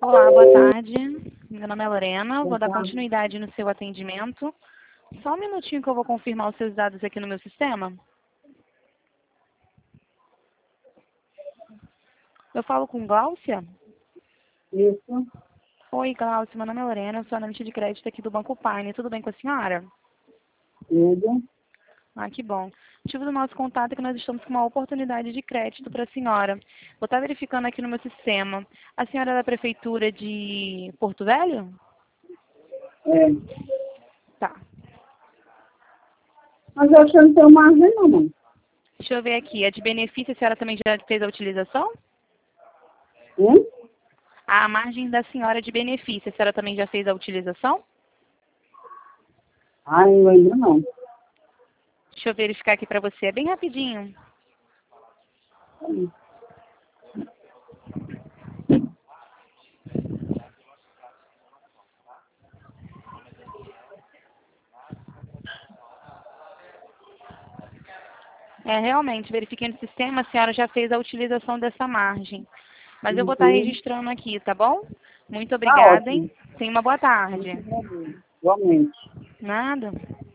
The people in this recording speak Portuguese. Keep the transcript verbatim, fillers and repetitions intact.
Olá, boa tarde. Meu nome é Lorena, Boa vou dar tarde. continuidade no seu atendimento. Só um minutinho que eu vou confirmar os seus dados aqui no meu sistema. Eu falo com Gláucia? Isso, Oi, Gláucia, meu nome é Lorena, eu sou analista de crédito aqui do Banco Paine. Tudo bem com a senhora? tudo. Ah, que bom. O motivo do nosso contato é que nós estamos com uma oportunidade de crédito para a senhora. Vou estar verificando aqui no meu sistema. A senhora é da Prefeitura de Porto Velho? É. Tá. Mas eu acho que não tenho margem, não, mãe. Deixa eu ver aqui. A de benefício, a senhora também já fez a utilização? Hein? A margem da senhora de benefício, a senhora também já fez a utilização? Ai, eu ainda não. Deixa eu verificar aqui para você, é bem rapidinho. É, realmente, verifiquei no sistema, a senhora já fez a utilização dessa margem. Mas eu vou estar Uhum. registrando aqui, tá bom? Muito Tá obrigada, ótimo. hein? Tenha uma boa Muito tarde. obrigada. Igualmente. Nada.